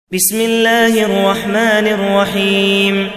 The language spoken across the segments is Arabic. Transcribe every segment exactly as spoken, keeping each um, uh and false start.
بسم الله الرحمن الرحيم.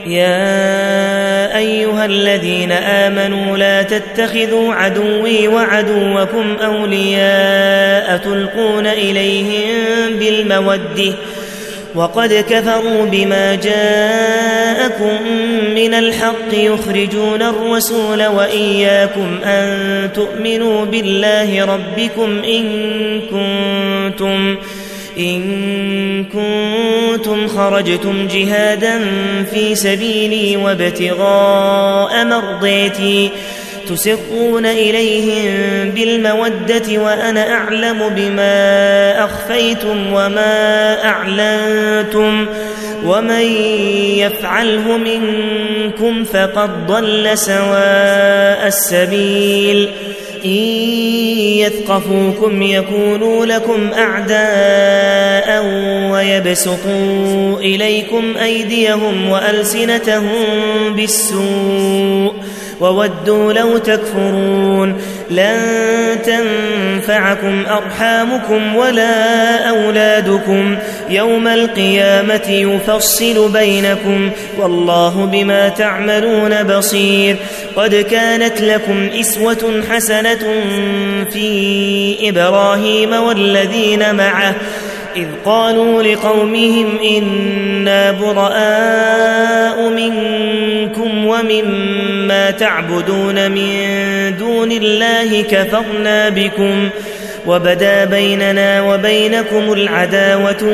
يا أيها الذين آمنوا لا تتخذوا عدوي وعدوكم أولياء تلقون إليهم بالمودة وقد كفروا بما جاءكم من الحق يخرجون الرسول وإياكم أن تؤمنوا بالله ربكم إن كنتم إن كنتم خرجتم جهادا في سبيلي وابتغاء مرضاتي تسرون إليهم بالمودة وأنا أعلم بما أخفيتم وما أعلنتم ومن يفعله منكم فقد ضل سواء السبيل. إن يثقفوكم يكونوا لكم أعداء ويبسطوا إليكم أيديهم وألسنتهم بالسوء وودوا لو تكفرون. لن تنفعكم أرحامكم ولا أولادكم يوم القيامة يفصل بينكم والله بما تعملون بصير. قد كانت لكم إسوة حسنة في إبراهيم والذين معه إذ قالوا لقومهم إنا براء منكم ومما تعبدون من دون الله كفرنا بكم وبدا بيننا وبينكم العداوة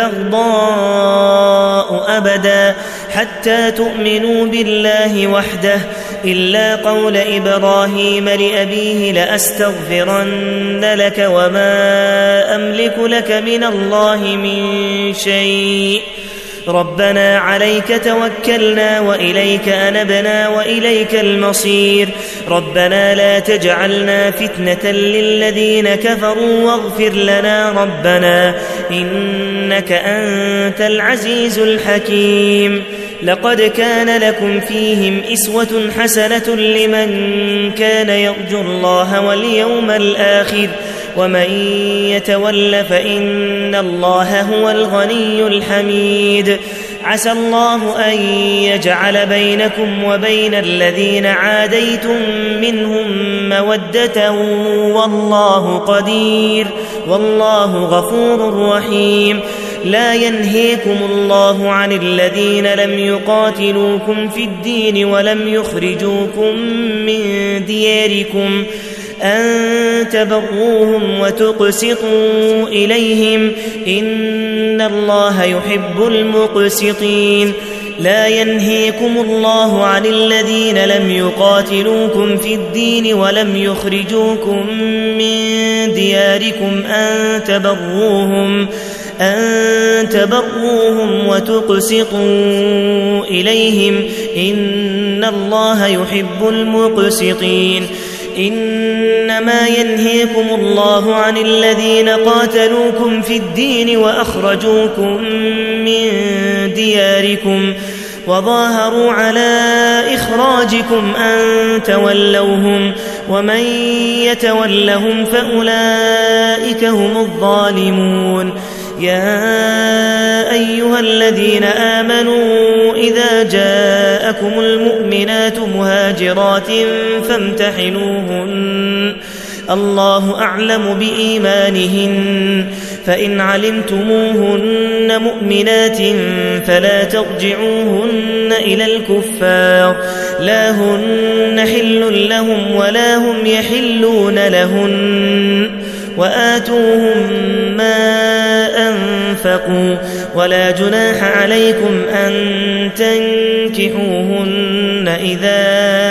والبغضاء أبدا حتى تؤمنوا بالله وحده إلا قول إبراهيم لأبيه لأستغفرن لك وما أملك لك من الله من شيء ربنا عليك توكلنا وإليك أنبنا وإليك المصير. ربنا لا تجعلنا فتنة للذين كفروا واغفر لنا ربنا إنك أنت العزيز الحكيم. لقد كان لكم فيهم إسوة حسنة لمن كان يرجو الله واليوم الآخر ومن يتول فإن الله هو الغني الحميد. عسى الله أن يجعل بينكم وبين الذين عاديتم منهم مودة والله قدير والله غفور رحيم. لا ينهيكم الله عن الذين لم يقاتلوكم في الدين ولم يخرجوكم من دياركم أن تبروهم وتقسطوا إليهم إن الله يحب المقسطين. لا ينهيكم الله عن الذين لم يقاتلوكم في الدين ولم يخرجوكم من دياركم أن تبروهم أن تبروهم وتقسطوا إليهم إن الله يحب المقسطين. إنما ينهيكم الله عن الذين قاتلوكم في الدين وأخرجوكم من دياركم وظاهروا على إخراجكم أن تولوهم ومن يتولهم فأولئك هم الظالمون. يا أيها الذين آمنوا إذا جاءكم المؤمنات مهاجرات فامتحنوهن الله أعلم بإيمانهن فإن علمتموهن مؤمنات فلا ترجعوهن إلى الكفار لا هن حل لهم ولا هم يحلون لهن وآتوهم ما أنفقوا ولا جناح عليكم أن تنكحوهن إذا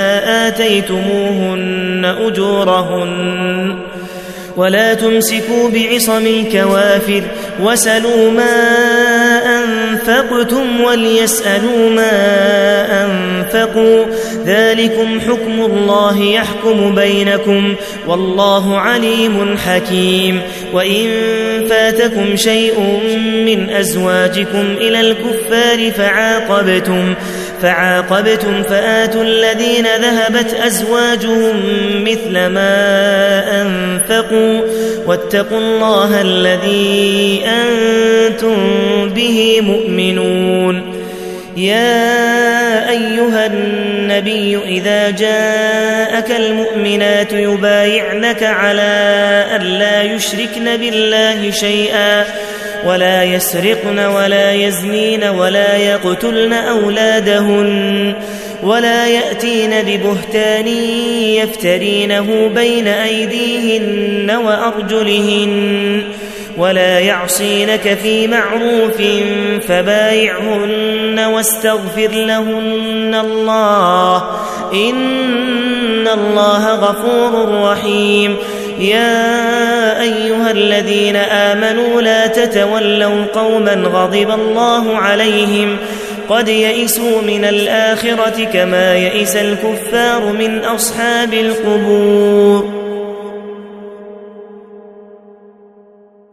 آتيتموهن أجورهن ولا تمسكوا بعصم الكوافر وسلوا ما أنفقتم وليسألوا ما أنفقوا ذلكم حكم الله يحكم بينكم والله عليم حكيم. وإن فاتكم شيء من أزواجكم إلى الكفار فعاقبتم فعاقبتم فآتوا الذين ذهبت أزواجهم مثل ما أنفقوا واتقوا الله الذي أنتم به مؤمنون. يا أيها النبي إذا جاءك المؤمنات يبايعنك على أن لا يشركن بالله شيئا ولا يسرقن ولا يزنين ولا يقتلن أولادهن ولا يأتين ببهتان يفترينه بين أيديهن وأرجلهن ولا يعصينك في معروف فبايعهن واستغفر لهن الله إن الله غفور رحيم. يا أيها الذين آمنوا لا تتولوا قوما غضب الله عليهم قد يئسوا من الآخرة كما يئس الكفار من أصحاب القبور.